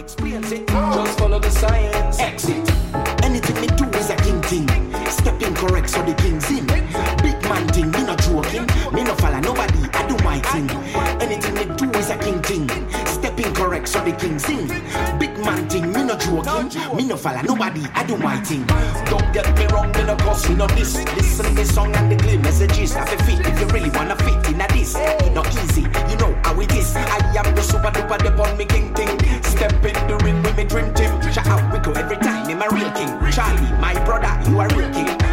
explains it. Just follow the science. Exit. Anything me do is a king thing. Stepping correct so the king's in. Big man thing, me not joking. Me no follow nobody, I do my thing. Anything me do is a king thing. Stepping correct so the king's in. Big man thing, me not joking. Me no follow nobody, I do my thing. Don't get me wrong, me no cause me no this. Listen the song and the clear messages. Have a fit if you really wanna fit in a this. It not easy, you know how it is. I am the super duper the on me king thing. Step in the ring with me dream team. Shout out Rico every time, I'm a real king. Charlie, my brother, you are real king.